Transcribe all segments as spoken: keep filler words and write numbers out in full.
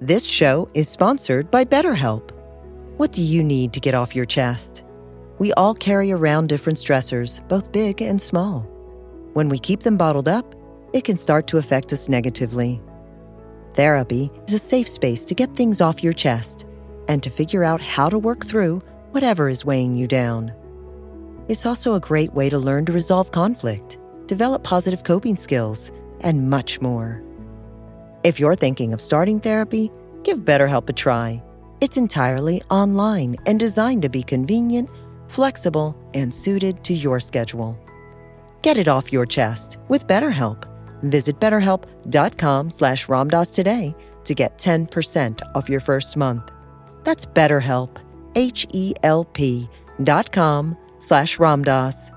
This show is sponsored by BetterHelp. What do you need to get off your chest? We all carry around different stressors, both big and small. When we keep them bottled up, it can start to affect us negatively. Therapy is a safe space to get things off your chest and to figure out how to work through whatever is weighing you down. It's also a great way to learn to resolve conflict, develop positive coping skills, and much more. If you're thinking of starting therapy, give BetterHelp a try. It's entirely online and designed to be convenient, flexible, and suited to your schedule. Get it off your chest with BetterHelp. Visit betterhelp.com slash Ramdas today to get ten percent off your first month. That's BetterHelp, H-E-L-P dot com slash Ramdas.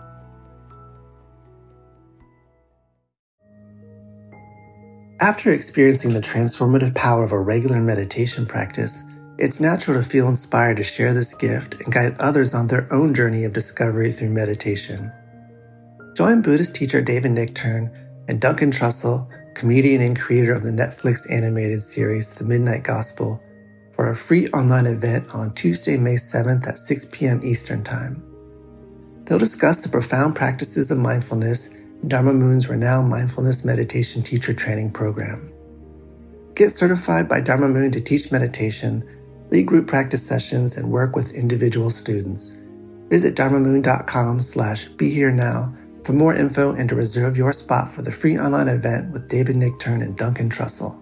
After experiencing the transformative power of a regular meditation practice, it's natural to feel inspired to share this gift and guide others on their own journey of discovery through meditation. Join Buddhist teacher David Nichtern and Duncan Trussell, comedian and creator of the Netflix animated series The Midnight Gospel, for a free online event on Tuesday, May seventh at six p.m. Eastern Time. They'll discuss the profound practices of mindfulness in Dharma Moon's renowned mindfulness meditation teacher training program. Get certified by Dharma Moon to teach meditation, lead group practice sessions, and work with individual students. Visit dharmamoon.com slash be here now for more info and to reserve your spot for the free online event with David Nichtern and Duncan Trussell.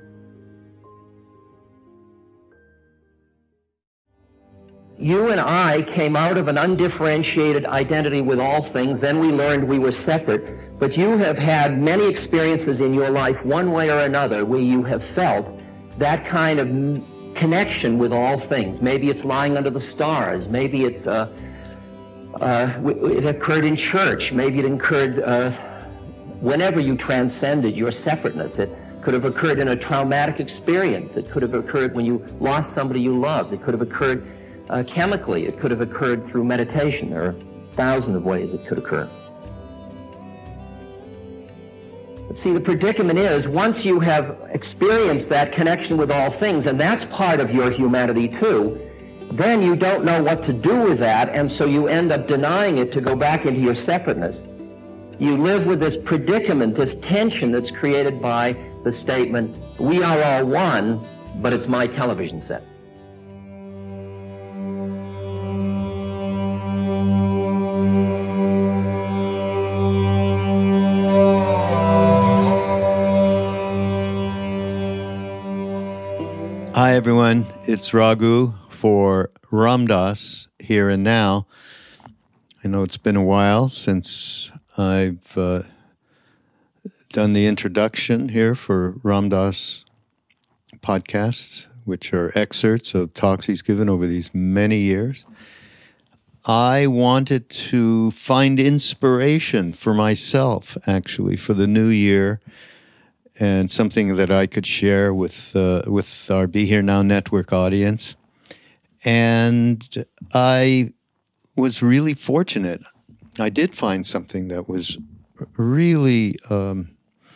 You and I came out of an undifferentiated identity with all things. Then we learned we were separate. But you have had many experiences in your life, one way or another, where you have felt that kind of connection with all things. Maybe it's lying under the stars. Maybe it's uh, uh, it occurred in church. Maybe it occurred uh, whenever you transcended your separateness. It could have occurred in a traumatic experience. It could have occurred when you lost somebody you loved. It could have occurred Uh, chemically. It could have occurred through meditation. There are thousands of ways it could occur. But see, the predicament is, once you have experienced that connection with all things, and that's part of your humanity too, then you don't know what to do with that, and so you end up denying it to go back into your separateness. You live with this predicament, this tension that's created by the statement, we are all one, but it's my television set. Hi, everyone. It's Raghu for Ramdas Here and Now. I know it's been a while since I've uh, done the introduction here for Ramdas podcasts, which are excerpts of talks he's given over these many years. I wanted to find inspiration for myself, actually, for the new year, and something that I could share with uh, with our Be Here Now Network audience. And I was really fortunate. I did find something that was really um,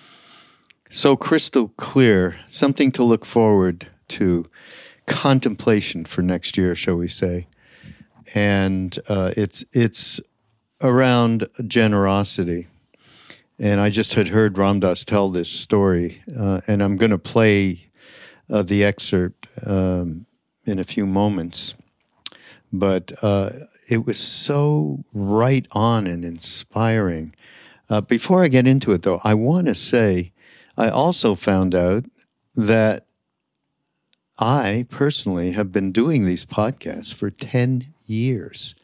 so crystal clear, something to look forward to, contemplation for next year, shall we say. And uh, it's it's around generosity. And I just had heard Ramdas tell this story, uh, and I'm going to play uh, the excerpt um, in a few moments. But uh, it was so right on and inspiring. Uh, before I get into it, though, I want to say I also found out that I personally have been doing these podcasts for ten years.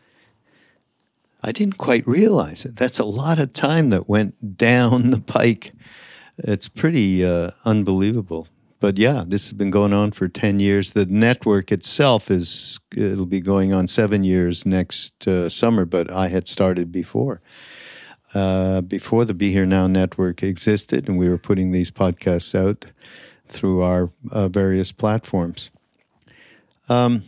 I didn't quite realize it. That's a lot of time that went down the pike. It's pretty uh, unbelievable. But yeah, this has been going on for ten years. The network itself is, it'll be going on seven years next uh, summer, but I had started before. Uh, before the Be Here Now network existed, and we were putting these podcasts out through our uh, various platforms. Um.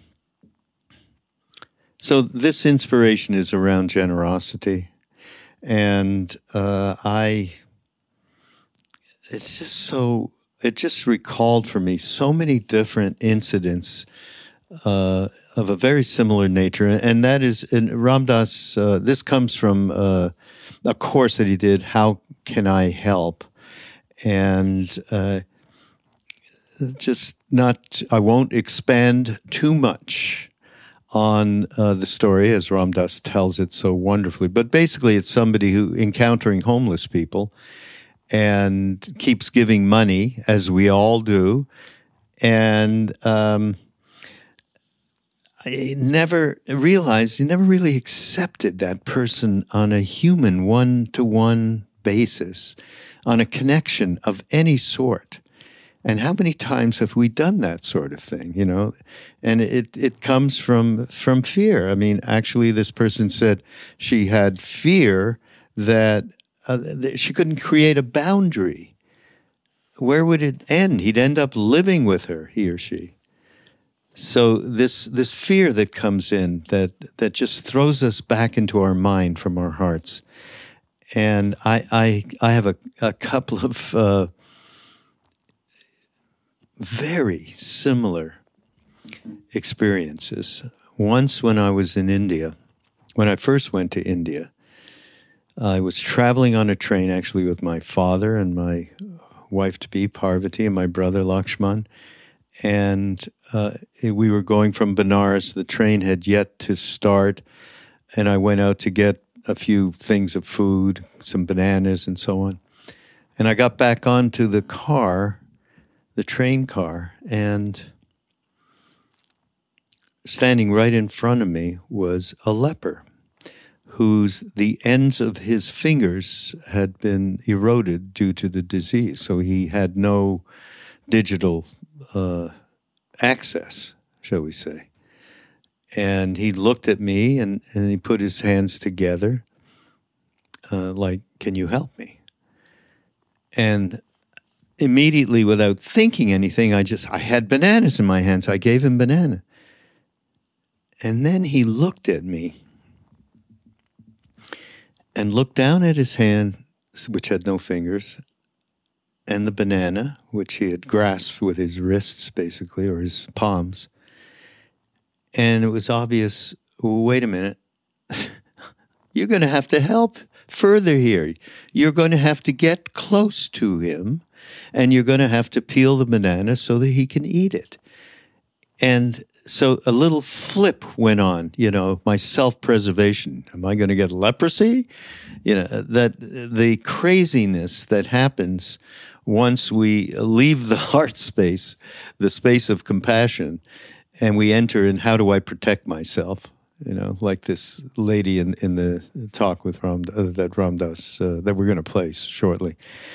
So this inspiration is around generosity, and uh, I, it's just so it just recalled for me so many different incidents uh, of a very similar nature. And that is, in Ram Dass, uh, this comes from uh, a course that he did, How Can I Help? And uh, just not, I won't expand too much on uh, the story, as Ram Dass tells it so wonderfully. But basically, it's somebody who encountering homeless people and keeps giving money, as we all do. And um, I never realized, he never really accepted that person on a human one-to-one basis, on a connection of any sort. And how many times have we done that sort of thing, you know? And it, it comes from from fear. I mean, actually, this person said she had fear that, uh, that she couldn't create a boundary. Where would it end? He'd end up living with her, he or she. So this this fear that comes in, that that just throws us back into our mind from our hearts. And I I, I have a, a couple of... Uh, very similar experiences. Once when I was in India, when I first went to India, I was traveling on a train actually with my father and my wife-to-be, Parvati, and my brother, Lakshman. And uh, we were going from Benares. The train had yet to start, and I went out to get a few things of food, some bananas and so on. And I got back onto the car, the train car, and standing right in front of me was a leper whose the ends of his fingers had been eroded due to the disease. So he had no digital uh, access, shall we say. And he looked at me and, and he put his hands together uh, like, can you help me? And immediately, without thinking anything, I just, I had bananas in my hands. I gave him banana. And then he looked at me and looked down at his hand, which had no fingers, and the banana, which he had grasped with his wrists, basically, or his palms. And it was obvious, wait a minute, you're going to have to help further here. You're going to have to get close to him, and you're going to have to peel the banana so that he can eat it. And so a little flip went on, you know, my self-preservation. Am I going to get leprosy? You know, that the craziness that happens once we leave the heart space, the space of compassion, and we enter in, how do I protect myself? You know, like this lady in, in the talk with Ram, uh, that Ram Dass, uh, that we're going to play shortly.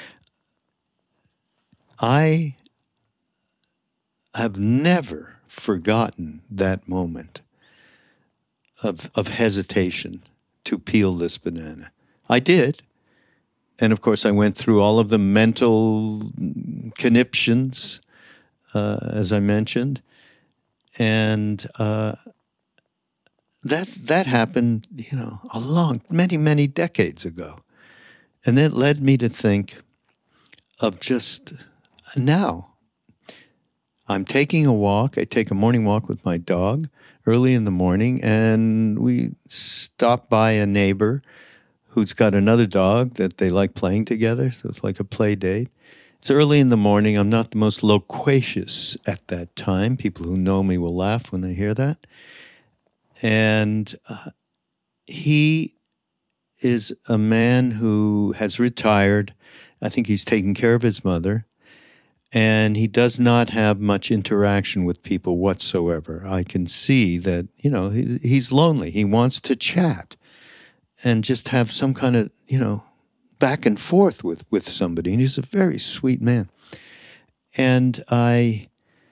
I have never forgotten that moment of of hesitation to peel this banana. I did. And of course, I went through all of the mental conniptions, uh, as I mentioned. And uh, that that happened, you know, a long, many, many decades ago. And that led me to think of just now. I'm taking a walk. I take a morning walk with my dog early in the morning, and we stop by a neighbor who's got another dog that they like playing together, so it's like a play date. It's early in the morning. I'm not the most loquacious at that time. People who know me will laugh when they hear that. And uh, he is a man who has retired. I think he's taking care of his mother. And he does not have much interaction with people whatsoever. I can see that, you know, he, he's lonely. He wants to chat and just have some kind of, you know, back and forth with, with somebody. And he's a very sweet man. And I,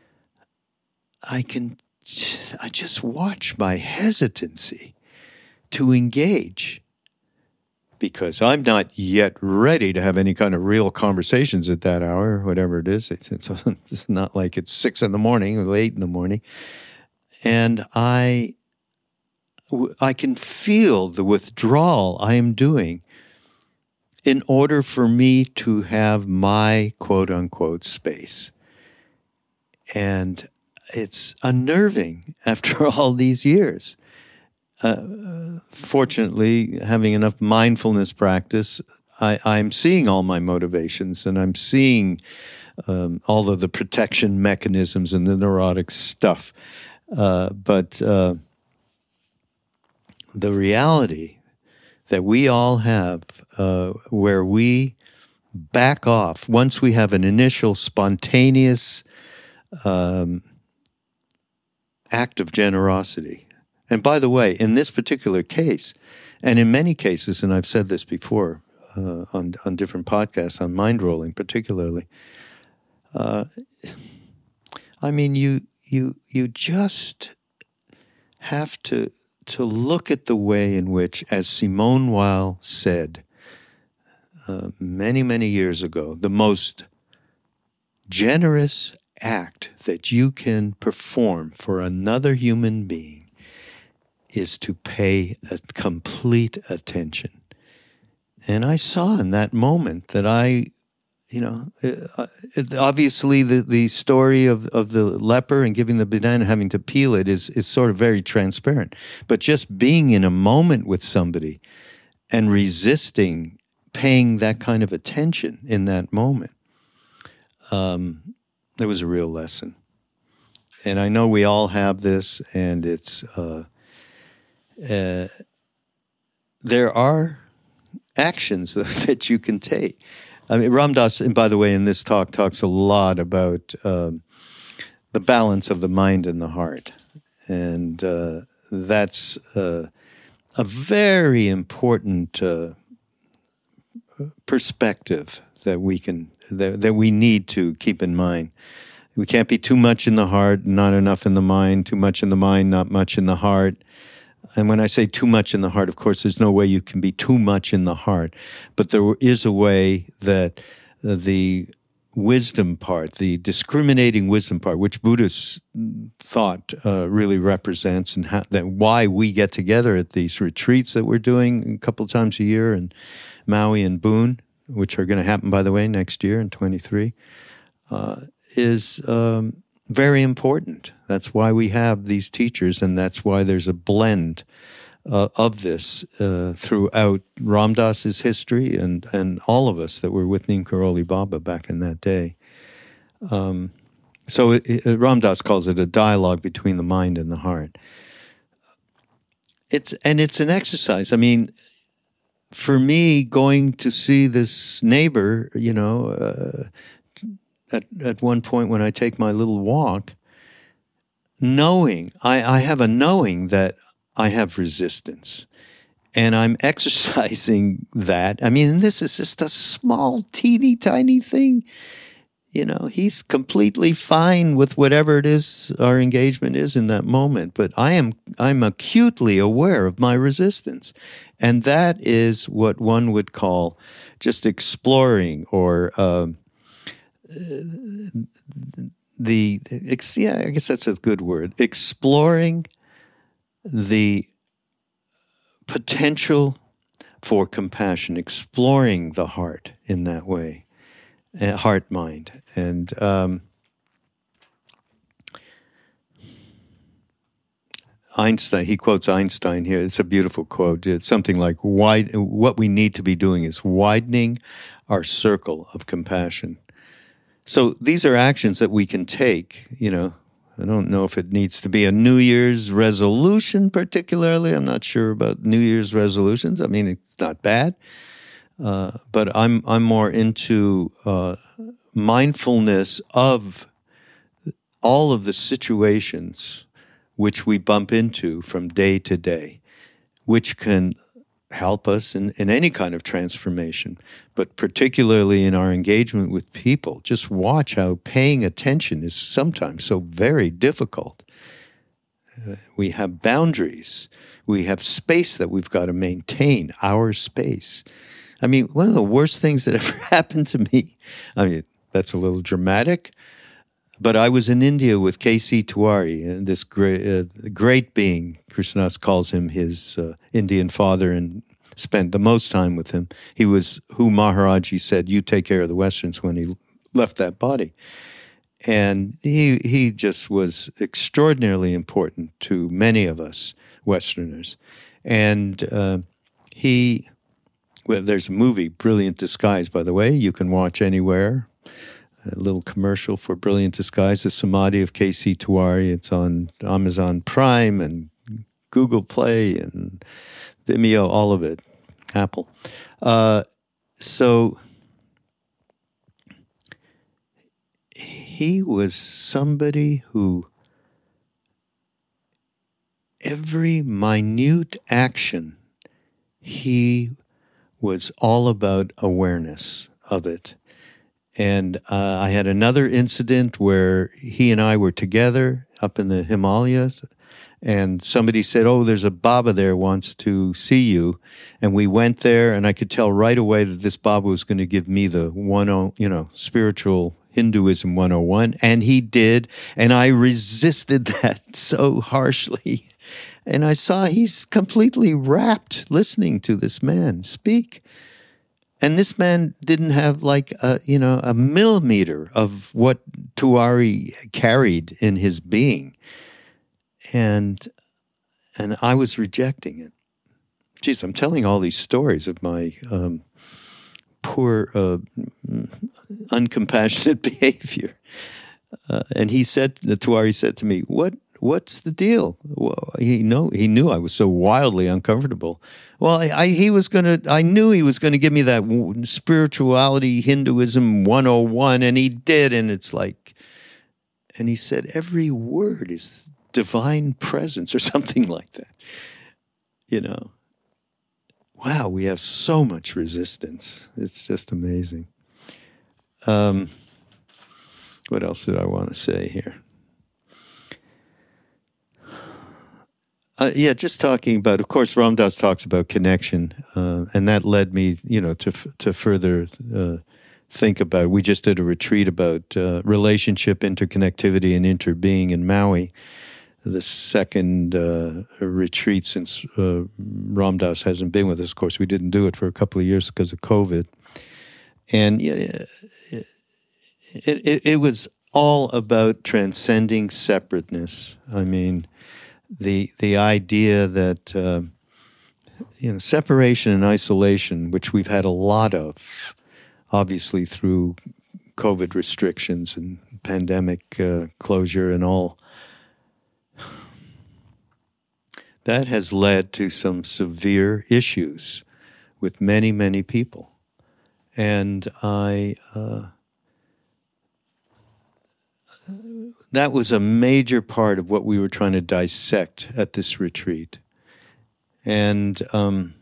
I can, I just watch my hesitancy to engage, because I'm not yet ready to have any kind of real conversations at that hour, whatever it is. It's, it's not like it's six in the morning or eight in the morning. And I, I can feel the withdrawal I am doing. in order for me to have my quote-unquote space. And it's unnerving after all these years. Uh, fortunately, having enough mindfulness practice, I, I'm seeing all my motivations, and I'm seeing um, all of the protection mechanisms and the neurotic stuff. Uh, but uh, the reality that we all have, uh, where we back off once we have an initial spontaneous um, act of generosity. And by the way, in this particular case, and in many cases, and I've said this before uh, on on different podcasts, on mind rolling particularly, uh, I mean, you you you just have to to look at the way in which, as Simone Weil said uh, many many years ago, the most generous act that you can perform for another human being is to pay a complete attention. And I saw in that moment that I, you know, uh, obviously the, the story of, of the leper and giving the banana, having to peel it is, is sort of very transparent. But just being in a moment with somebody and resisting paying that kind of attention in that moment, um, it was a real lesson. And I know we all have this, and it's... Uh, Uh, there are actions that you can take. I mean, Ram Dass, and by the way, in this talk, talks a lot about um, the balance of the mind and the heart. And uh, that's uh, a very important uh, perspective that we can that, that we need to keep in mind. We can't be too much in the heart, not enough in the mind, too much in the mind, not much in the heart. And when I say too much in the heart, of course, there's no way you can be too much in the heart. But there is a way that uh, the wisdom part, the discriminating wisdom part, which Buddhist thought uh, really represents, and how, that why we get together at these retreats that we're doing a couple of times a year in Maui and Boone, which are going to happen, by the way, next year in twenty-three, uh, is... Um, very important. That's why we have these teachers, and that's why there's a blend uh, of this uh, throughout Ram Dass's history and, and all of us that were with Neem Karoli Baba back in that day. Um, so it, it, Ram Dass calls it a dialogue between the mind and the heart. It's and it's an exercise. I mean, for me, going to see this neighbor, you know, uh, At, at one point when I take my little walk, knowing, I, I have a knowing that I have resistance. And I'm exercising that. I mean, this is just a small, teeny, tiny thing. You know, he's completely fine with whatever it is our engagement is in that moment. But I am, I'm acutely aware of my resistance. And that is what one would call just exploring or... Uh, The, yeah, I guess that's a good word. Exploring the potential for compassion, exploring the heart in that way, uh, heart mind, and um, Einstein. He quotes Einstein here. It's a beautiful quote. It's something like, "Wide. What we need to be doing is widening our circle of compassion." So these are actions that we can take, you know. I don't know if it needs to be a New Year's resolution particularly. I'm not sure about New Year's resolutions. I mean, it's not bad. Uh, but I'm I'm more into uh, mindfulness of all of the situations which we bump into from day to day, which can help us in, in any kind of transformation, but particularly in our engagement with people. Just watch how paying attention is sometimes so very difficult. Uh, we have boundaries. We have space that we've got to maintain, our space. I mean, one of the worst things that ever happened to me, I mean, that's a little dramatic, but I was in India with K C Tiwari, and this great, uh, great being, Krishnadas calls him his uh, Indian father, and spent the most time with him. He was who Maharaji said, "You take care of the Westerns," when he left that body. And he he just was extraordinarily important to many of us Westerners. And uh, he, well, there's a movie, Brilliant Disguise, by the way, you can watch anywhere. A little commercial for Brilliant Disguise, The Samadhi of K C Tiwari. It's on Amazon Prime and Google Play and Vimeo, all of it, Apple. Uh, so he was somebody who every minute action, he was all about awareness of it. And uh, I had another incident where he and I were together up in the Himalayas, and somebody said, "Oh, there's a Baba there wants to see you." And we went there, and I could tell right away that this Baba was going to give me the one, you know, spiritual Hinduism one oh one, and he did, and I resisted that so harshly. And I saw he's completely rapt listening to this man speak. And this man didn't have like a, you know, a millimeter of what Tiwari carried in his being. And and I was rejecting it. Geez, I'm telling all these stories of my um, poor, uh, uncompassionate behavior. Uh, and he said, Tiwari said to me, "What? What's the deal?" Well, he know he knew I was so wildly uncomfortable. Well, I, I he was gonna. I knew he was gonna give me that spirituality Hinduism one oh one, and he did. And it's like, and he said, every word is divine presence or something like that. You know, wow, we have so much resistance. It's just amazing. Um. What else did I want to say here? Uh, yeah, just talking about, of course, Ram Dass talks about connection, uh, and that led me, you know, to to further uh, think about. We just did a retreat about uh, relationship, interconnectivity, and interbeing in Maui. The second uh, retreat since uh, Ram Dass hasn't been with us. Of course, we didn't do it for a couple of years because of COVID, and yeah. Uh, It, it it was all about transcending separateness. I mean, the the idea that uh, you know, separation and isolation, which we've had a lot of, obviously through COVID restrictions and pandemic uh, closure and all, that has led to some severe issues with many many people, and I. Uh, That was a major part of what we were trying to dissect at this retreat. And um,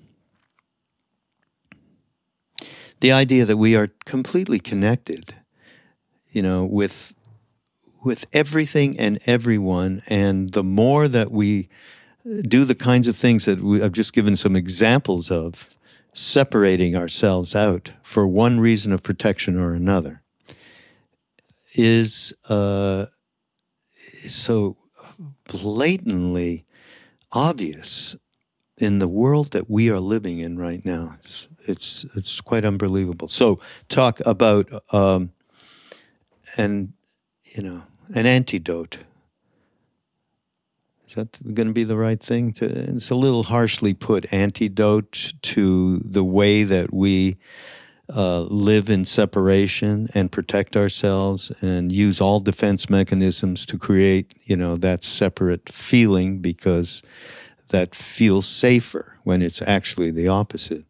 the idea that we are completely connected, you know, with with everything and everyone. And the more that we do the kinds of things that we, I've just given some examples of, separating ourselves out for one reason of protection or another, is uh, so blatantly obvious in the world that we are living in right now. It's it's it's quite unbelievable. So talk about um, an you know an antidote. Is that going to be the right thing? To, it's a little harshly put, antidote to the way that we uh, live in separation and protect ourselves and use all defense mechanisms to create, you know, that separate feeling, because that feels safer when it's actually the opposite.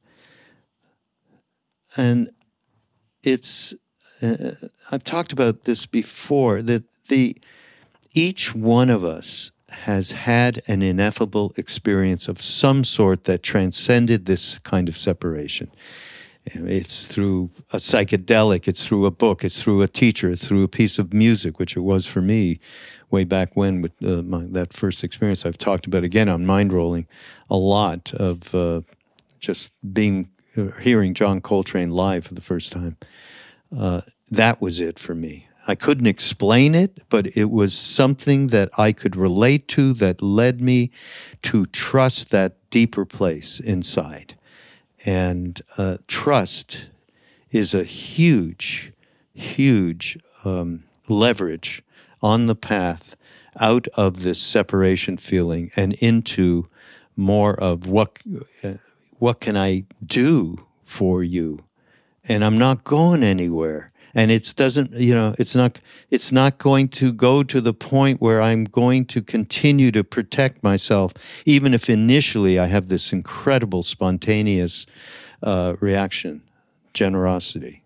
And it's, uh, I've talked about this before, that the each one of us has had an ineffable experience of some sort that transcended this kind of separation. It's through a psychedelic, it's through a book, it's through a teacher, it's through a piece of music, which it was for me way back when with uh, my, that first experience. I've talked about, again, on Mind Rolling, a lot of uh, just being, uh, hearing John Coltrane live for the first time. Uh, that was it for me. I couldn't explain it, but it was something that I could relate to that led me to trust that deeper place inside. And uh, trust is a huge, huge um, leverage on the path out of this separation feeling and into more of what uh, what can I do for you? And I'm not going anywhere. And it doesn't, you know, it's not it's not going to go to the point where I'm going to continue to protect myself, even if initially I have this incredible spontaneous uh, reaction, generosity.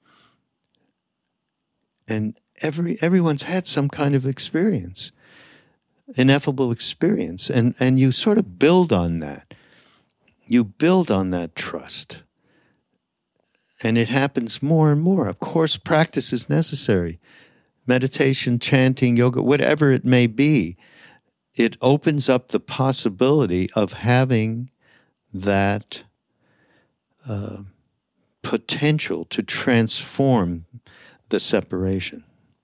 And every everyone's had some kind of experience, ineffable experience, and and you sort of build on that. You build on that trust. And it happens more and more. Of course, practice is necessary. Meditation, chanting, yoga, whatever it may be, it opens up the possibility of having that uh, potential to transform the separation.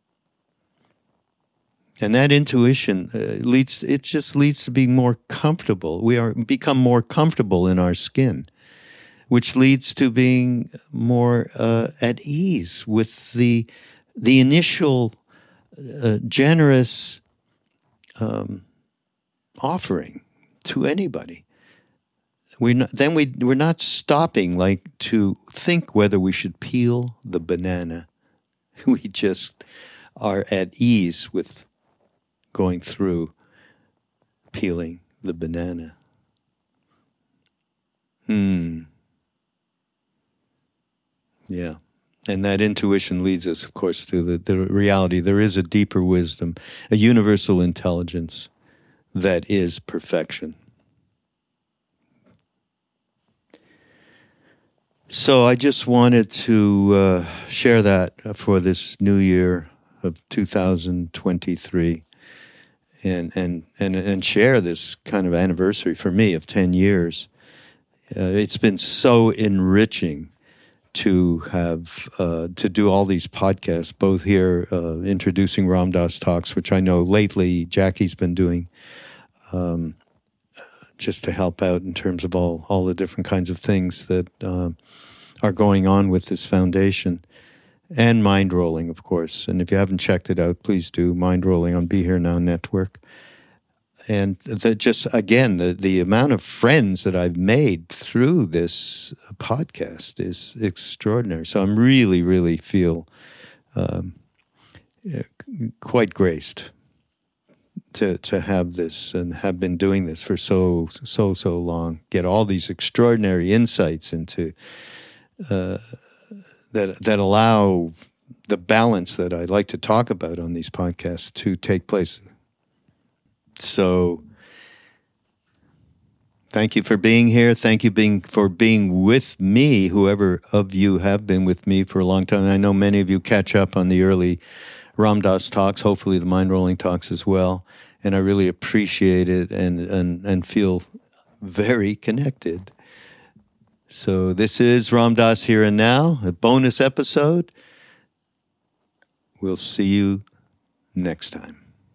And that intuition uh, leads, it just leads to being more comfortable. We are become more comfortable in our skin, which leads to being more uh, at ease with the the initial uh, generous um, offering to anybody. We not, then we we're not stopping like to think whether we should peel the banana. We just are at ease with going through peeling the banana. Hmm. Yeah. And that intuition leads us, of course, to the, the reality. There is a deeper wisdom, a universal intelligence that is perfection. So I just wanted to uh, share that for this new year of two thousand twenty-three and, and, and, and share this kind of anniversary for me of ten years. Uh, it's been so enriching to have, uh, to do all these podcasts, both here, uh, introducing Ram Dass Talks, which I know lately Jackie's been doing, um, just to help out in terms of all, all the different kinds of things that, uh, are going on with this foundation, and Mind Rolling, of course. And if you haven't checked it out, please do. Mind Rolling on Be Here Now Network. And the, just, again, the, the amount of friends that I've made through this podcast is extraordinary. So I'm really, really feel um, quite graced to to have this and have been doing this for so, so, so long. Get all these extraordinary insights into uh, that that allow the balance that I like to talk about on these podcasts to take place. So, thank you for being here. Thank you being for being with me, whoever of you have been with me for a long time. I know many of you catch up on the early Ram Dass Talks, hopefully the Mind Rolling Talks as well. And I really appreciate it and, and, and feel very connected. So this is Ram Dass Here and Now, a bonus episode. We'll see you next time.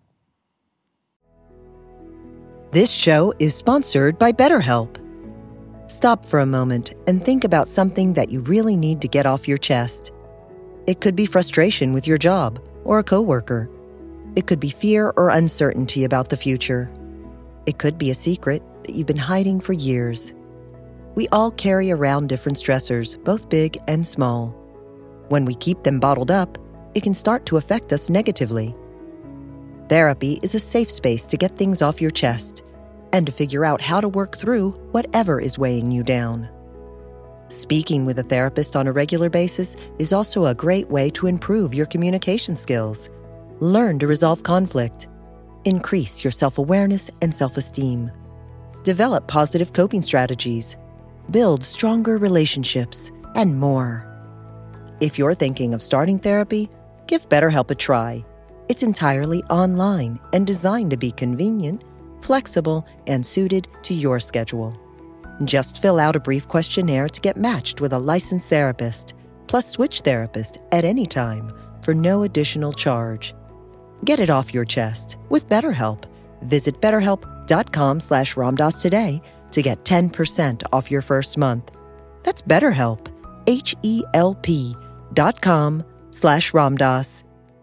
This show is sponsored by BetterHelp. Stop for a moment and think about something that you really need to get off your chest. It could be frustration with your job or a coworker. It could be fear or uncertainty about the future. It could be a secret that you've been hiding for years. We all carry around different stressors, both big and small. When we keep them bottled up, it can start to affect us negatively. Therapy is a safe space to get things off your chest and to figure out how to work through whatever is weighing you down. Speaking with a therapist on a regular basis is also a great way to improve your communication skills, learn to resolve conflict, increase your self-awareness and self-esteem, develop positive coping strategies, build stronger relationships, and more. If you're thinking of starting therapy, give BetterHelp a try. It's entirely online and designed to be convenient, flexible, and suited to your schedule. Just fill out a brief questionnaire to get matched with a licensed therapist, plus switch therapist at any time for no additional charge. Get it off your chest with BetterHelp. Visit betterhelp.com slash ramdas today to get ten percent off your first month. That's BetterHelp, H E L P dot com slash Ramdas.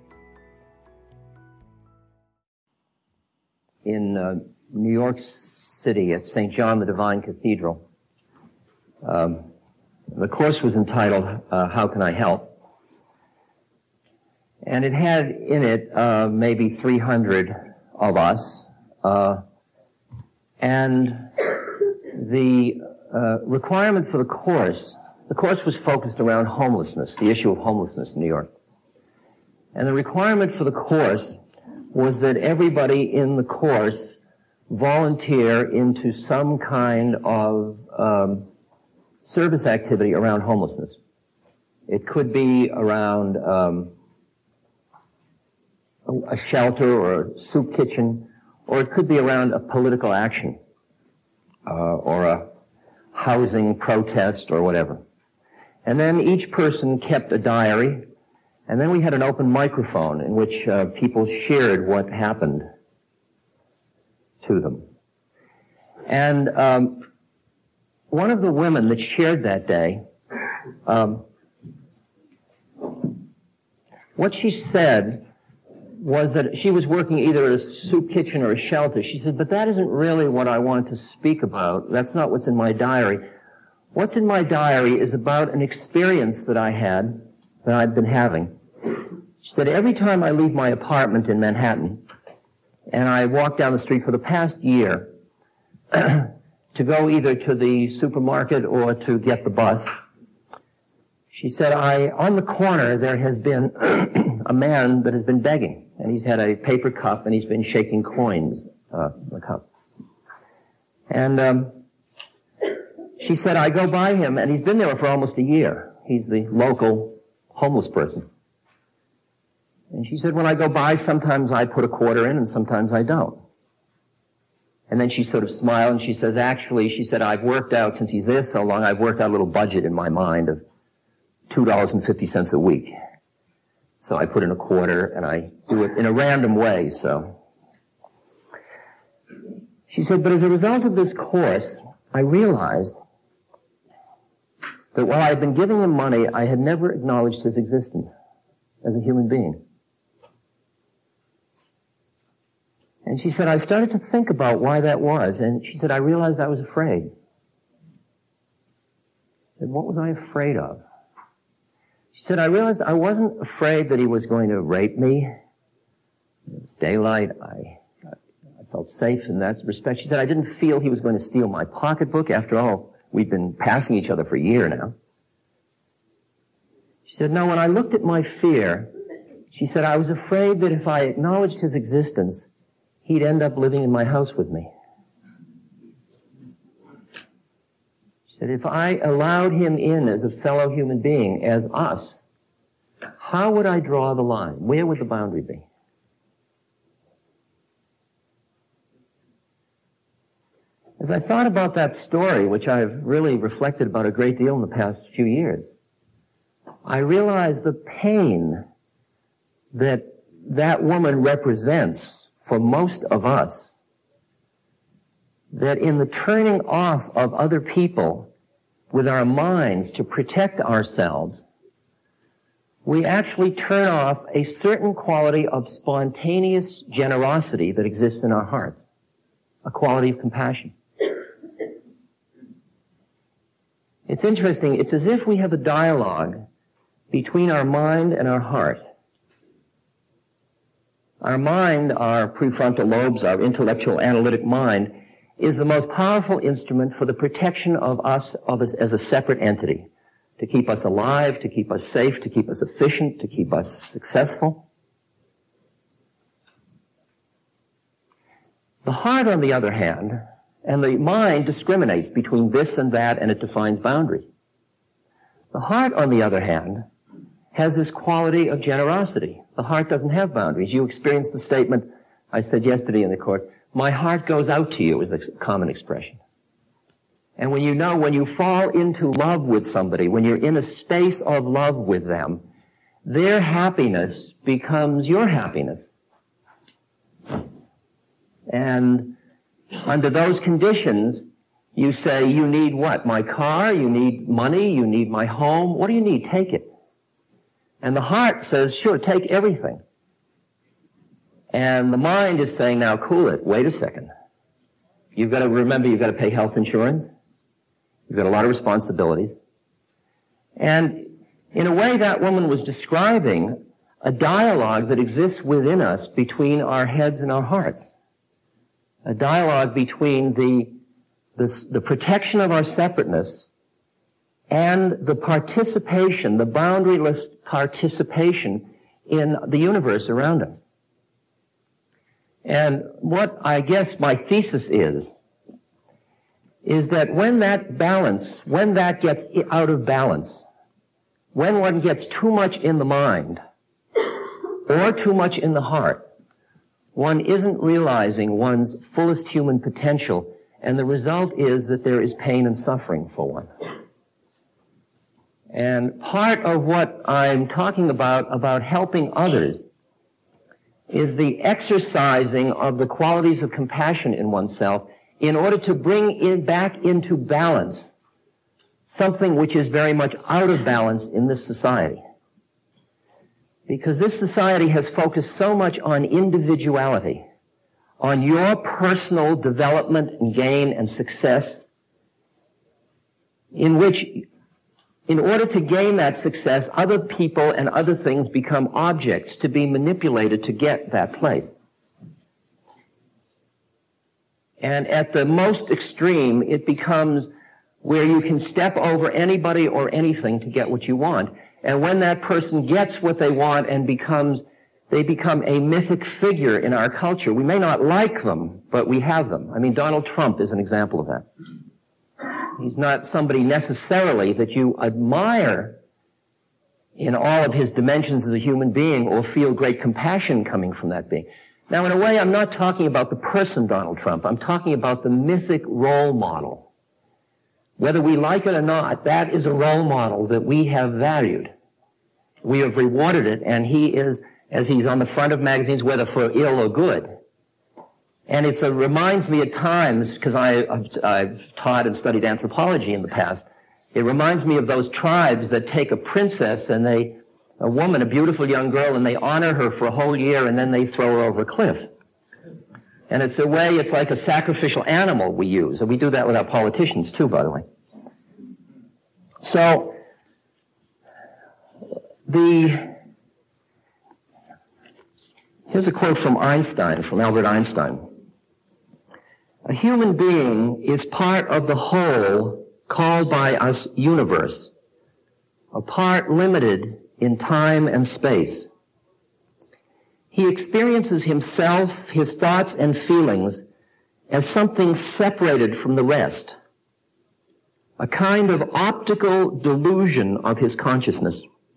In uh, New York City at Saint John the Divine Cathedral, um, the course was entitled, uh, How Can I Help? And it had in it uh, maybe three hundred of us, uh, and the uh, requirement for the course, the course was focused around homelessness, the issue of homelessness in New York. And the requirement for the course was that everybody in the course volunteer into some kind of um, service activity around homelessness. It could be around um, a shelter or a soup kitchen, or it could be around a political action uh, or a housing protest or whatever. And then each person kept a diary, and then we had an open microphone in which uh, people shared what happened to them. And um, one of the women that shared that day, um, what she said was that she was working either at a soup kitchen or a shelter. She said, but that isn't really what I want to speak about. That's not what's in my diary. What's in my diary is about an experience that I had, that I've been having. She said, every time I leave my apartment in Manhattan, and I walk down the street for the past year to go either to the supermarket or to get the bus, she said, I, on the corner, there has been a man that has been begging, and he's had a paper cup, and he's been shaking coins uh, in the cup. And um, she said, I go by him, and he's been there for almost a year. He's the local homeless person. And she said, when I go by, sometimes I put a quarter in, and sometimes I don't. And then she sort of smiled, and she says, actually, she said, I've worked out, since he's there so long, I've worked out a little budget in my mind of two dollars and fifty cents a week. So I put in a quarter, and I do it in a random way, so. She said, but as a result of this course, I realized that while I had been giving him money, I had never acknowledged his existence as a human being. And she said, I started to think about why that was, and she said, I realized I was afraid. And what was I afraid of? She said, I realized I wasn't afraid that he was going to rape me. It was daylight. I, I felt safe in that respect. She said, I didn't feel he was going to steal my pocketbook. After all, we'd been passing each other for a year now. She said, no, when I looked at my fear, she said, I was afraid that if I acknowledged his existence, he'd end up living in my house with me. She said, if I allowed him in as a fellow human being, as us, how would I draw the line? Where would the boundary be? As I thought about that story, which I've really reflected about a great deal in the past few years, I realized the pain that that woman represents for most of us, that in the turning off of other people with our minds to protect ourselves, we actually turn off a certain quality of spontaneous generosity that exists in our hearts, a quality of compassion. It's interesting. It's as if we have a dialogue between our mind and our heart. Our mind, our prefrontal lobes, our intellectual analytic mind, is the most powerful instrument for the protection of us, of us as a separate entity, to keep us alive, to keep us safe, to keep us efficient, to keep us successful. The heart, on the other hand, and the mind discriminates between this and that, and it defines boundaries. The heart, on the other hand, has this quality of generosity. The heart doesn't have boundaries. You experience the statement I said yesterday in the course, my heart goes out to you, is a common expression. And when you know, when you fall into love with somebody, when you're in a space of love with them, their happiness becomes your happiness. And under those conditions, You say, you need what? My car? You need money? You need my home? What do you need? Take it. And the heart says, sure, take everything. And the mind is saying, now cool it. Wait a second. You've got to remember, you've got to pay health insurance. You've got a lot of responsibilities. And in a way, that woman was describing a dialogue that exists within us between our heads and our hearts. A dialogue between the, the, the protection of our separateness and the participation, the boundaryless participation in the universe around us. And what I guess my thesis is, is that when that balance, when that gets out of balance, when one gets too much in the mind or too much in the heart, one isn't realizing one's fullest human potential, and the result is that there is pain and suffering for one. And part of what I'm talking about, about helping others, is the exercising of the qualities of compassion in oneself in order to bring in back into balance something which is very much out of balance in this society. Because this society has focused so much on individuality, on your personal development and gain and success, in which, in order to gain that success, other people and other things become objects to be manipulated to get that place. And at the most extreme, it becomes where you can step over anybody or anything to get what you want. And when that person gets what they want and becomes, they become a mythic figure in our culture. We may not like them, but we have them. I mean, Donald Trump is an example of that. He's not somebody necessarily that you admire in all of his dimensions as a human being or feel great compassion coming from that being. Now, in a way, I'm not talking about the person Donald Trump. I'm talking about the mythic role model. Whether we like it or not, that is a role model that we have valued. We have rewarded it, and he is, as he's on the front of magazines, whether for ill or good. And it reminds me at times, because I've, I've taught and studied anthropology in the past, it reminds me of those tribes that take a princess and they, a woman, a beautiful young girl, and they honor her for a whole year and then they throw her over a cliff. And it's a way, it's like a sacrificial animal we use. And we do that with our politicians too, by the way. So, the, here's a quote from Einstein, from Albert Einstein. A human being is part of the whole called by us universe, a part limited in time and space. He experiences himself, his thoughts and feelings as something separated from the rest, a kind of optical delusion of his consciousness.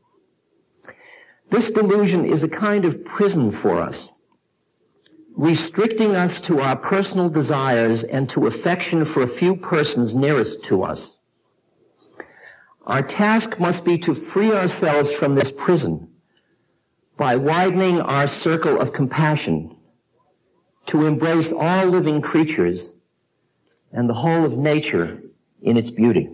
This delusion is a kind of prison for us, restricting us to our personal desires and to affection for a few persons nearest to us. Our task must be to free ourselves from this prison by widening our circle of compassion, to embrace all living creatures and the whole of nature in its beauty.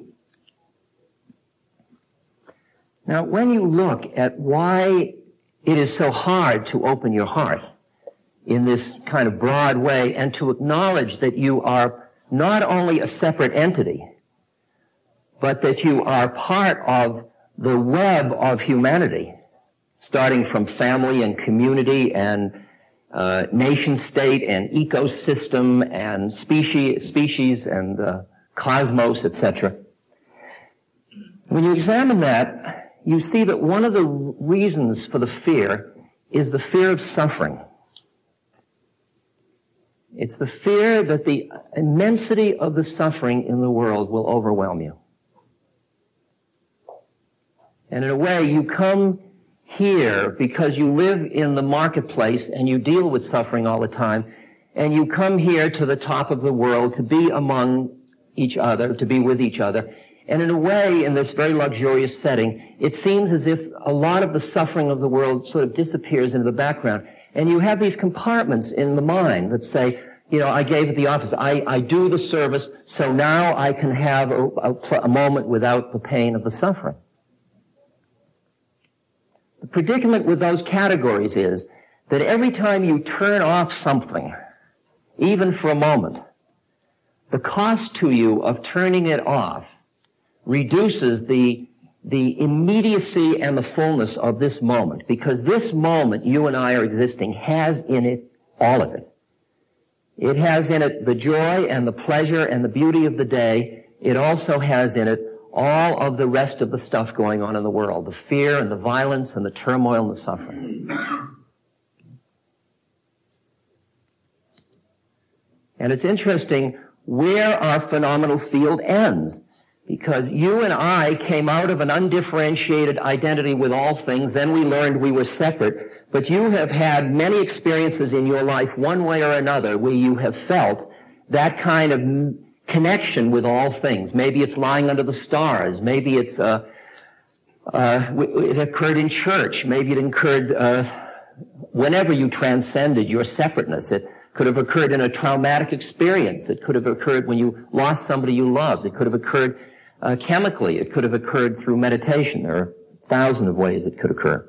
Now, when you look at why it is so hard to open your heart in this kind of broad way and to acknowledge that you are not only a separate entity, but that you are part of the web of humanity, starting from family and community and uh, nation state and ecosystem and species, species and uh, cosmos, et cetera. When you examine that, you see that one of the reasons for the fear is the fear of suffering. It's the fear that the immensity of the suffering in the world will overwhelm you. And in a way, you come here because you live in the marketplace and you deal with suffering all the time, and you come here to the top of the world to be among each other, to be with each other. And in a way, in this very luxurious setting, it seems as if a lot of the suffering of the world sort of disappears into the background. And you have these compartments in the mind that say, you know, I gave at the office. I, I do the service, so now I can have a, a, a moment without the pain of the suffering. The predicament with those categories is that every time you turn off something, even for a moment, the cost to you of turning it off reduces the, the immediacy and the fullness of this moment, because this moment you and I are existing has in it all of it. It has in it the joy and the pleasure and the beauty of the day. It also has in it all of the rest of the stuff going on in the world, the fear and the violence and the turmoil and the suffering. And it's interesting where our phenomenal field ends, because you and I came out of an undifferentiated identity with all things, then we learned we were separate, but you have had many experiences in your life, one way or another, where you have felt that kind of connection with all things. Maybe it's lying under the stars. Maybe it's, uh, uh, it occurred in church. Maybe it occurred, uh, whenever you transcended your separateness. It could have occurred in a traumatic experience. It could have occurred when you lost somebody you loved. It could have occurred, uh, chemically. It could have occurred through meditation. There are a thousand of ways it could occur.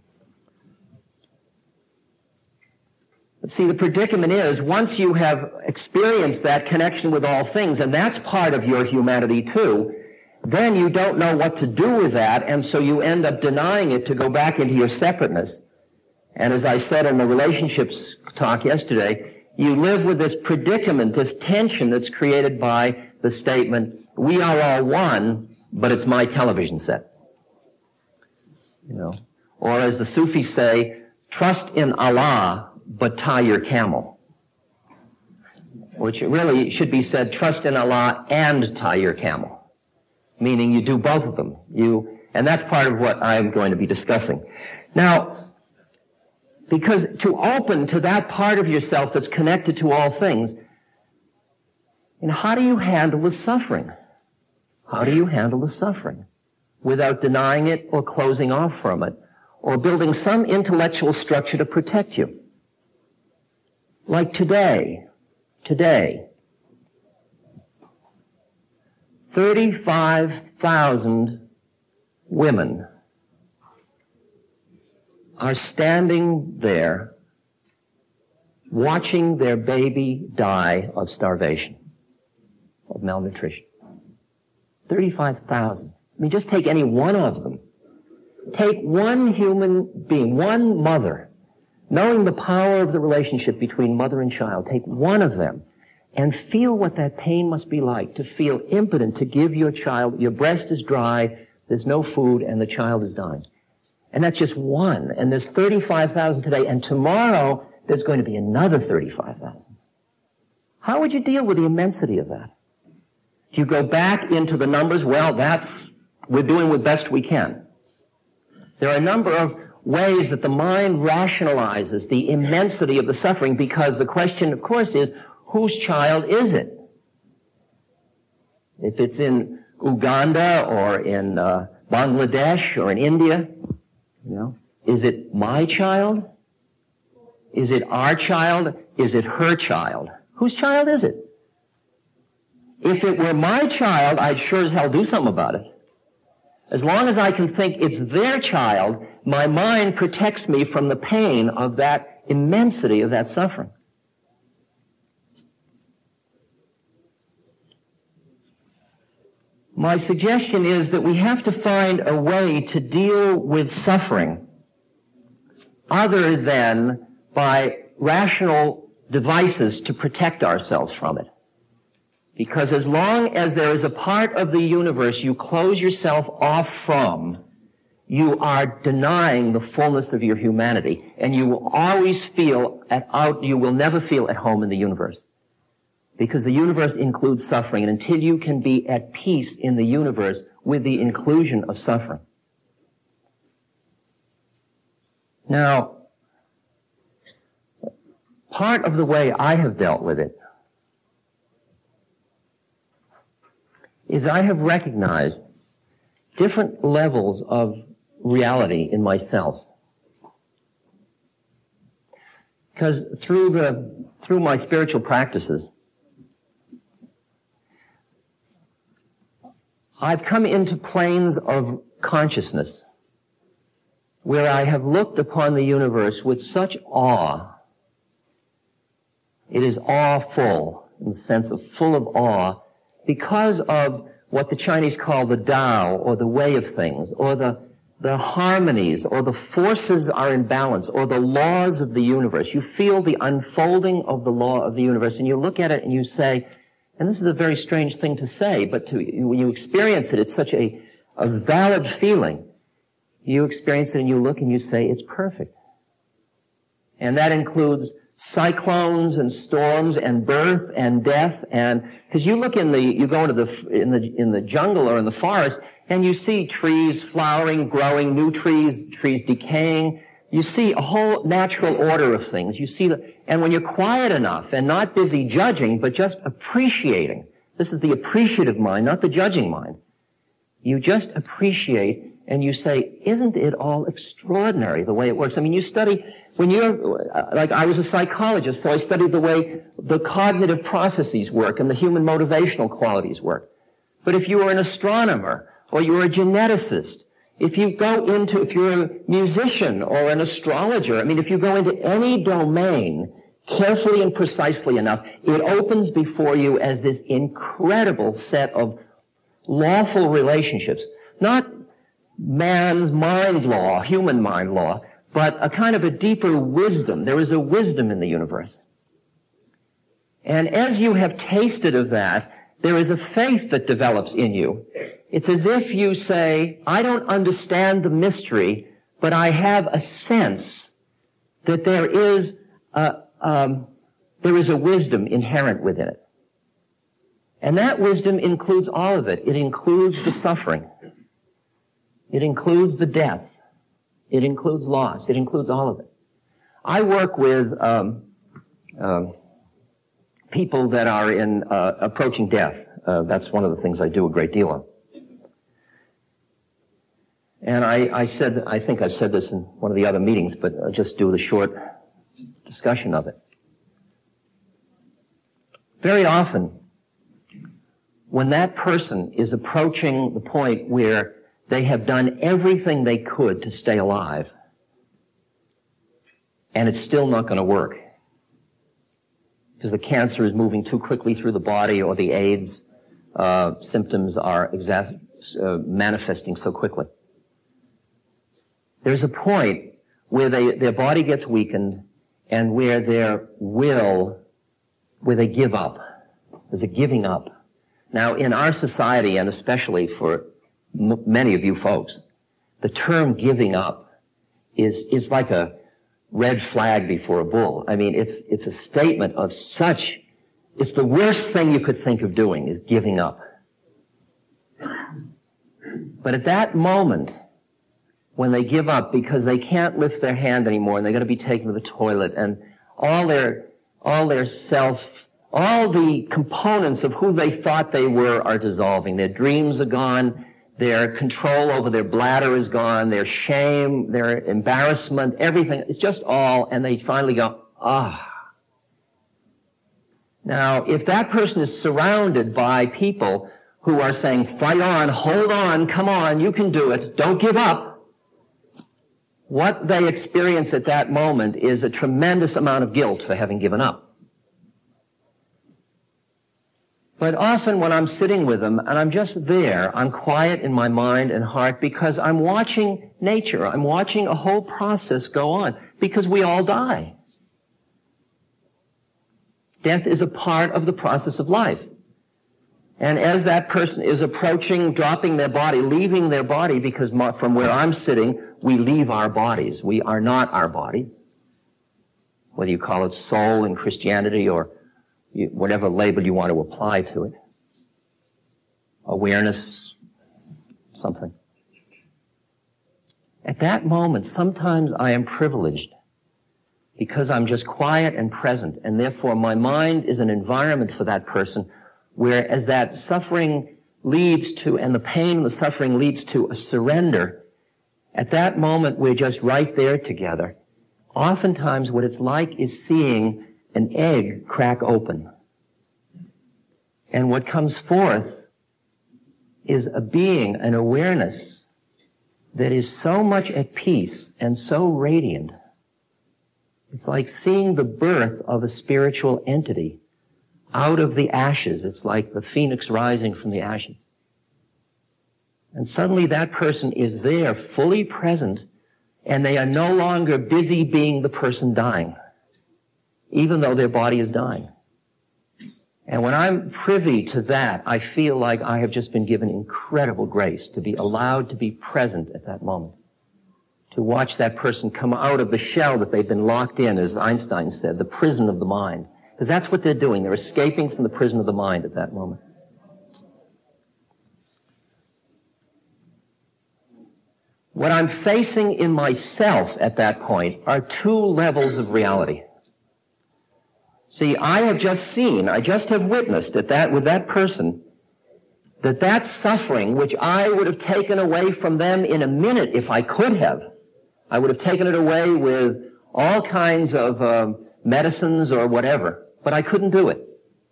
But see, the predicament is, once you have experienced that connection with all things, and that's part of your humanity too, then you don't know what to do with that, and so you end up denying it to go back into your separateness. And as I said in the relationships talk yesterday, you live with this predicament, this tension that's created by the statement, we are all one, but it's my television set. You know, or as the Sufis say, trust in Allah, but tie your camel. Which really should be said, trust in Allah and tie your camel. Meaning you do both of them. You, and that's part of what I'm going to be discussing. Now, because to open to that part of yourself that's connected to all things, and how do you handle the suffering? How do you handle the suffering without denying it or closing off from it or building some intellectual structure to protect you? Like today, today, thirty-five thousand women are standing there watching their baby die of starvation, of malnutrition. thirty-five thousand. I mean, just take any one of them. Take one human being, one mother, knowing the power of the relationship between mother and child, take one of them and feel what that pain must be like, to feel impotent to give your child, your breast is dry, there's no food, and the child is dying. And that's just one. And there's thirty-five thousand today, and tomorrow there's going to be another thirty-five thousand. How would you deal with the immensity of that? Do you go back into the numbers? Well, that's, we're doing the best we can. There are a number of ways that the mind rationalizes the immensity of the suffering, because the question, of course, is, whose child is it? If it's in Uganda or in uh, Bangladesh or in India, you know, is it my child? Is it our child? Is it her child? Whose child is it? If it were my child, I'd sure as hell do something about it. As long as I can think it's their child, my mind protects me from the pain of that immensity of that suffering. My suggestion is that we have to find a way to deal with suffering other than by rational devices to protect ourselves from it. Because as long as there is a part of the universe you close yourself off from, you are denying the fullness of your humanity, and you will always feel at out, you will never feel at home in the universe. Because the universe includes suffering, and until you can be at peace in the universe with the inclusion of suffering. Now, part of the way I have dealt with it is I have recognized different levels of reality in myself. Because through the, through my spiritual practices, I've come into planes of consciousness where I have looked upon the universe with such awe. It is awful, in the sense of full of awe, because of what the Chinese call the Tao, or the way of things, or the, the harmonies, or the forces are in balance, or the laws of the universe. You feel the unfolding of the law of the universe, and you look at it and you say, and this is a very strange thing to say, but to, when you experience it, it's such a, a valid feeling. You experience it and you look and you say, it's perfect. And that includes cyclones and storms and birth and death, and because you look in the, you go into the in the in the jungle or in the forest and you see trees flowering, growing, new trees, trees decaying. You see a whole natural order of things. You see the, and when you're quiet enough and not busy judging, but just appreciating. This is the appreciative mind, not the judging mind. You just appreciate and you say, isn't it all extraordinary the way it works? I mean, you study. When you're, like I was a psychologist, so I studied the way the cognitive processes work and the human motivational qualities work. But if you were an astronomer or you were a geneticist, if you go into, if you're a musician or an astrologer, I mean, if you go into any domain carefully and precisely enough, it opens before you as this incredible set of lawful relationships. Not man's mind law, human mind law, but a kind of a deeper wisdom. There is a wisdom in the universe. And as you have tasted of that, there is a faith that develops in you. It's as if you say, I don't understand the mystery, but I have a sense that there is a, um, there is a wisdom inherent within it. And that wisdom includes all of it. It includes the suffering. It includes the death. It includes loss. It includes all of it. I work with um, um, people that are in uh, approaching death. Uh, that's one of the things I do a great deal of. And I, I said, I think I've said this in one of the other meetings, but I'll just do the short discussion of it. Very often, when that person is approaching the point where they have done everything they could to stay alive, and it's still not going to work because the cancer is moving too quickly through the body, or the AIDS uh, symptoms are exa- uh, manifesting so quickly. There's a point where they, their body gets weakened and where their will, where they give up. There's a giving up. Now, in our society, and especially for m- many of you folks, the term giving up is, is like a red flag before a bull. I mean, it's, it's a statement of such, it's the worst thing you could think of doing is giving up. But at that moment, when they give up because they can't lift their hand anymore and they're going to be taken to the toilet, and all their, all their self, all the components of who they thought they were are dissolving. Their dreams are gone. Their control over their bladder is gone. Their shame, their embarrassment, everything. It's just all, and they finally go, ah. Now, if that person is surrounded by people who are saying, fight on, hold on, come on, you can do it, don't give up, what they experience at that moment is a tremendous amount of guilt for having given up. But often when I'm sitting with them and I'm just there, I'm quiet in my mind and heart because I'm watching nature. I'm watching a whole process go on because we all die. Death is a part of the process of life. And as that person is approaching, dropping their body, leaving their body, because from where I'm sitting, we leave our bodies. We are not our body. Whether you call it soul in Christianity or whatever label you want to apply to it. Awareness, something. At that moment, sometimes I am privileged because I'm just quiet and present, and therefore my mind is an environment for that person where as that suffering leads to, and the pain and the suffering leads to a surrender, at that moment we're just right there together. oftentimes what it's like is seeing an egg crack open. And what comes forth is a being, an awareness that is so much at peace and so radiant. It's like seeing the birth of a spiritual entity out of the ashes. It's like the phoenix rising from the ashes. And suddenly that person is there, fully present, and they are no longer busy being the person dying, even though their body is dying. And when I'm privy to that, I feel like I have just been given incredible grace to be allowed to be present at that moment, to watch that person come out of the shell that they've been locked in, as Einstein said, the prison of the mind. Because that's what they're doing. They're escaping from the prison of the mind at that moment. What I'm facing in myself at that point are two levels of reality. See, I have just seen, I just have witnessed at that, with that person, that that suffering, which I would have taken away from them in a minute if I could have, I would have taken it away with all kinds of uh, medicines or whatever, but I couldn't do it.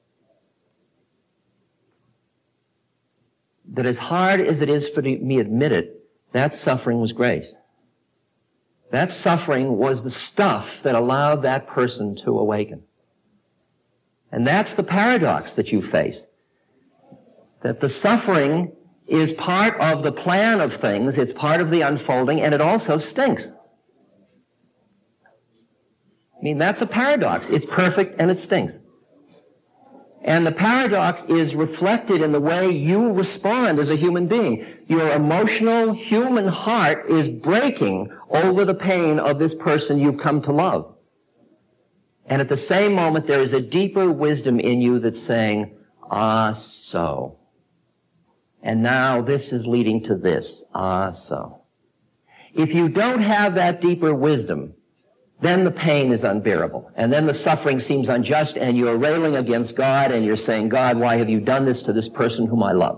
That as hard as it is for me to admit it, that suffering was grace. That suffering was the stuff that allowed that person to awaken. And that's the paradox that you face. That the suffering is part of the plan of things, it's part of the unfolding, and it also stinks. I mean, that's a paradox. It's perfect and it stinks. And the paradox is reflected in the way you respond as a human being. Your emotional human heart is breaking over the pain of this person you've come to love. And at the same moment, there is a deeper wisdom in you that's saying, ah, so. And now this is leading to this, ah, so. If you don't have that deeper wisdom, then the pain is unbearable. And then the suffering seems unjust, and you're railing against God, and you're saying, God, why have you done this to this person whom I love?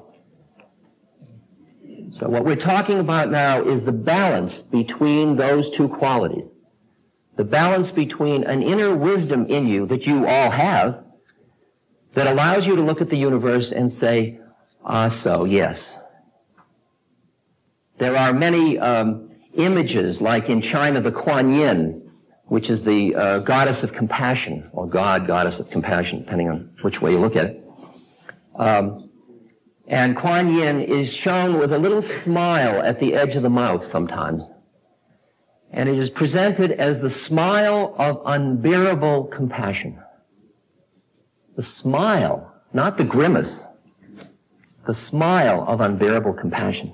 So what we're talking about now is the balance between those two qualities. The balance between an inner wisdom in you that you all have that allows you to look at the universe and say, ah, so, yes. There are many um, images, like in China, the Kuan Yin, which is the uh, goddess of compassion, or God, goddess of compassion, depending on which way you look at it. Um, and Kuan Yin is shown with a little smile at the edge of the mouth sometimes. And it is presented as the smile of unbearable compassion. The smile, not the grimace, the smile of unbearable compassion.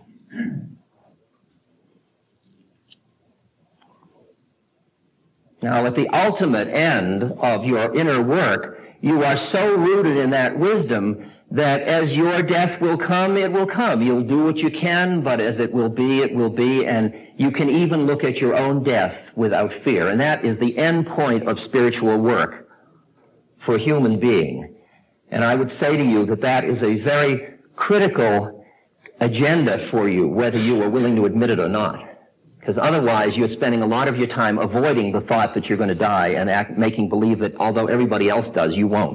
Now, at the ultimate end of your inner work, you are so rooted in that wisdom that as your death will come, it will come. You'll do what you can, but as it will be, it will be, and you can even look at your own death without fear. And that is the end point of spiritual work for a human being. And I would say to you that that is a very critical agenda for you, whether you are willing to admit it or not. Because otherwise, you're spending a lot of your time avoiding the thought that you're going to die and act, making believe that although everybody else does, you won't.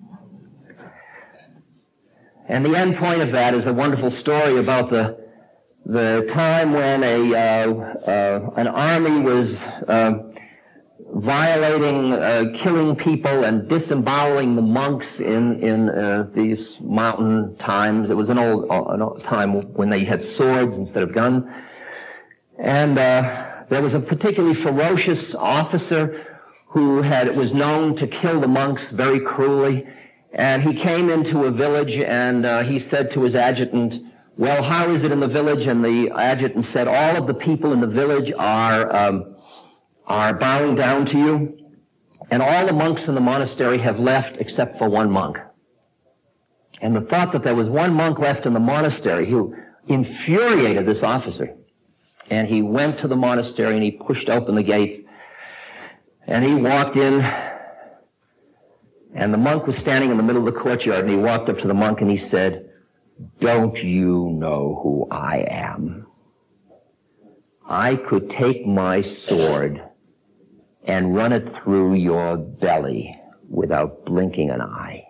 And the end point of that is a wonderful story about the the time when a uh, uh, an army was uh, violating, uh, killing people and disemboweling the monks in in uh, these mountain times. It was an old, uh, an old time when they had swords instead of guns. And uh, there was a particularly ferocious officer who had was known to kill the monks very cruelly. And he came into a village, and uh, he said to his adjutant, well, how is it in the village? And the adjutant said, all of the people in the village are um, are bowing down to you, and all the monks in the monastery have left except for one monk. And the thought that there was one monk left in the monastery who infuriated this officer. And he went to the monastery, and he pushed open the gates, and he walked in. And the monk was standing in the middle of the courtyard, and he walked up to the monk and he said, don't you know who I am? I could take my sword and run it through your belly without blinking an eye.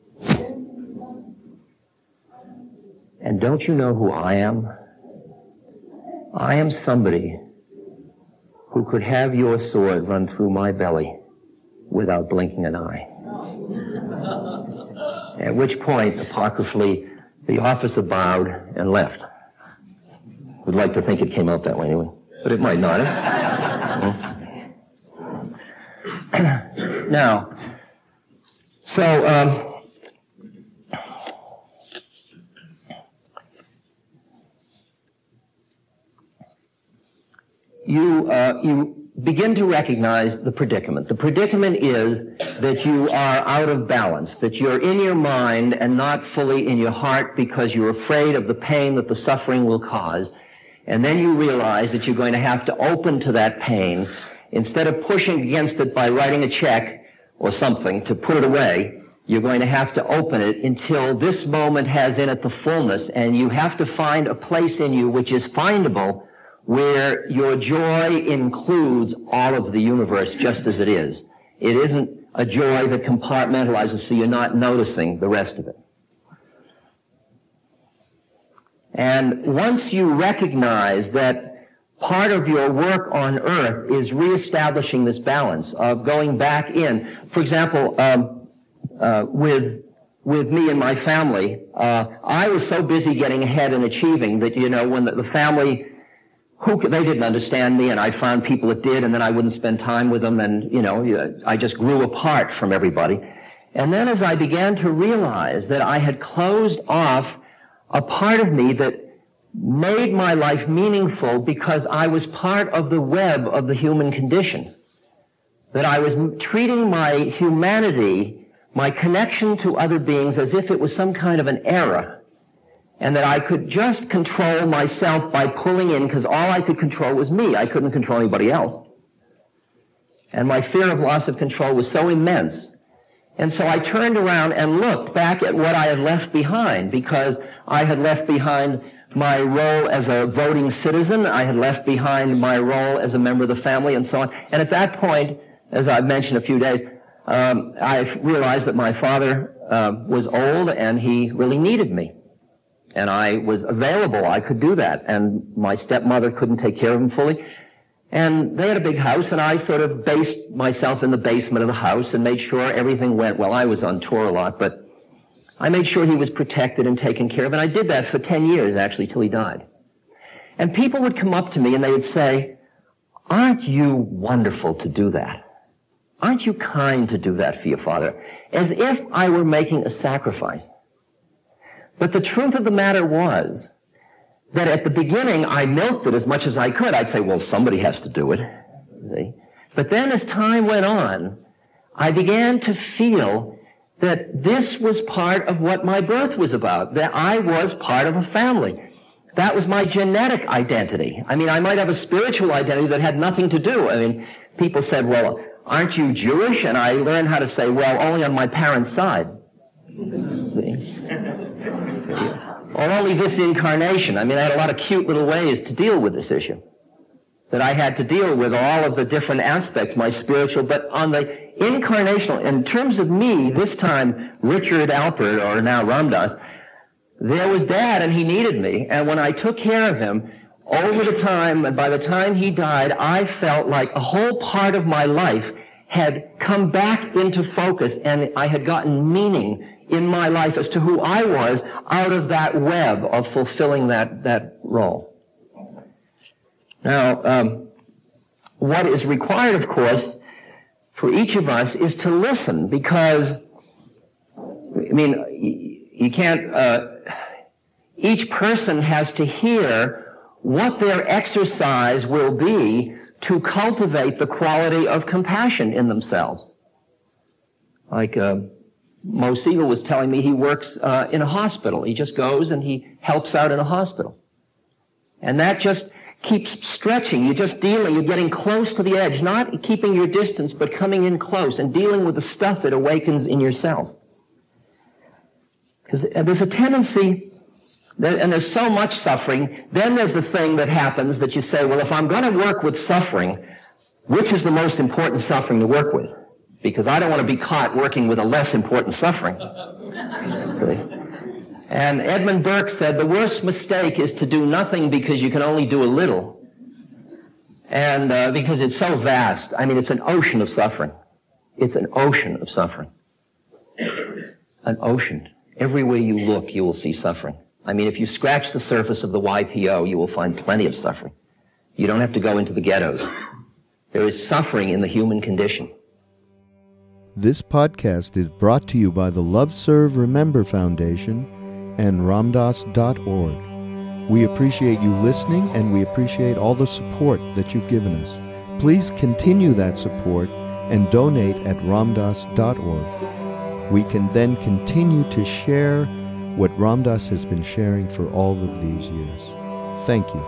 And don't you know who I am? I am somebody who could have your sword run through my belly without blinking an eye. At which point, apocryphally, the officer bowed and left. Would like to think it came out that way anyway, but it might not have. Now, so, um, you, uh, you begin to recognize the predicament. The predicament is that you are out of balance, that you're in your mind and not fully in your heart because you're afraid of the pain that the suffering will cause. And then you realize that you're going to have to open to that pain. Instead of pushing against it by writing a check or something to put it away, you're going to have to open it until this moment has in it the fullness, and you have to find a place in you which is findable where your joy includes all of the universe just as it is. It isn't a joy that compartmentalizes so you're not noticing the rest of it. And once you recognize that part of your work on earth is reestablishing this balance of going back in, for example, um, uh, with with me and my family, uh, I was so busy getting ahead and achieving that, you know, when the, the family, who they didn't understand me, and I found people that did, and then I wouldn't spend time with them, and, you know, I just grew apart from everybody. And then as I began to realize that I had closed off a part of me that made my life meaningful because I was part of the web of the human condition, that I was treating my humanity, my connection to other beings, as if it was some kind of an error, and that I could just control myself by pulling in, because all I could control was me. I couldn't control anybody else. And my fear of loss of control was so immense. And so I turned around and looked back at what I had left behind, because I had left behind my role as a voting citizen, I had left behind my role as a member of the family, and so on. And at that point, as I've mentioned a few days, um, I realized that my father uh, was old and he really needed me. And I was available. I could do that. And my stepmother couldn't take care of him fully. And they had a big house, and I sort of based myself in the basement of the house and made sure everything went well. I was on tour a lot, but I made sure he was protected and taken care of. And I did that for ten years, actually, till he died. And people would come up to me and they would say, "Aren't you wonderful to do that? Aren't you kind to do that for your father?" As if I were making a sacrifice. But the truth of the matter was that at the beginning, I milked it as much as I could. I'd say, well, somebody has to do it. See? But then as time went on, I began to feel that this was part of what my birth was about, that I was part of a family. That was my genetic identity. I mean, I might have a spiritual identity that had nothing to do. I mean, people said, well, aren't you Jewish? And I learned how to say, well, only on my parents' side. Or only this incarnation. I mean, I had a lot of cute little ways to deal with this issue. That I had to deal with all of the different aspects, my spiritual, but on the incarnational, in terms of me, this time, Richard Alpert, or now Ram Dass, there was Dad, and he needed me. And when I took care of him, over the time, and by the time he died, I felt like a whole part of my life had come back into focus, and I had gotten meaning in my life as to who I was out of that web of fulfilling that, that role. Now, um, what is required, of course, for each of us is to listen, because, I mean, you can't, uh, each person has to hear what their exercise will be to cultivate the quality of compassion in themselves. Like, uh, Mo Siegel was telling me he works uh, in a hospital. He just goes and he helps out in a hospital. And that just keeps stretching. You're just dealing, you're getting close to the edge, not keeping your distance, but coming in close and dealing with the stuff it awakens in yourself. Because there's a tendency, that, and there's so much suffering, then there's the thing that happens that you say, well, if I'm going to work with suffering, which is the most important suffering to work with? Because I don't want to be caught working with a less important suffering. See? And Edmund Burke said, the worst mistake is to do nothing because you can only do a little. And uh, because it's so vast. I mean, it's an ocean of suffering. It's an ocean of suffering. An ocean. Everywhere you look, you will see suffering. I mean, if you scratch the surface of the Y P O, you will find plenty of suffering. You don't have to go into the ghettos. There is suffering in the human condition. This podcast is brought to you by the Love Serve Remember Foundation and Ramdas dot org. We appreciate you listening, and we appreciate all the support that you've given us. Please continue that support and donate at Ramdas dot org. We can then continue to share what Ramdas has been sharing for all of these years. Thank you.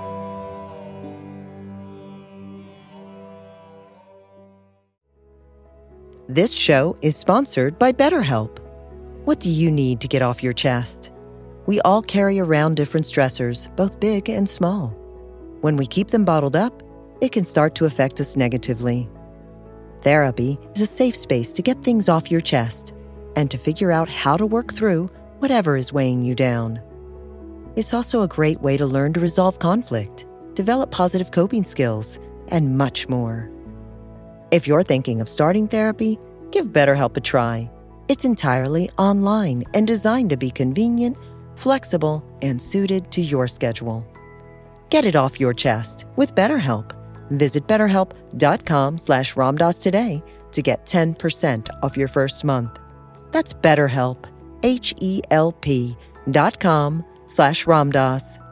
This show is sponsored by BetterHelp. What do you need to get off your chest? We all carry around different stressors, both big and small. When we keep them bottled up, it can start to affect us negatively. Therapy is a safe space to get things off your chest and to figure out how to work through whatever is weighing you down. It's also a great way to learn to resolve conflict, develop positive coping skills, and much more. If you're thinking of starting therapy, give BetterHelp a try. It's entirely online and designed to be convenient, flexible, and suited to your schedule. Get it off your chest with BetterHelp. Visit betterhelp.com slash Ramdas today to get ten percent off your first month. That's BetterHelp, H E L P dot com slash Ramdas.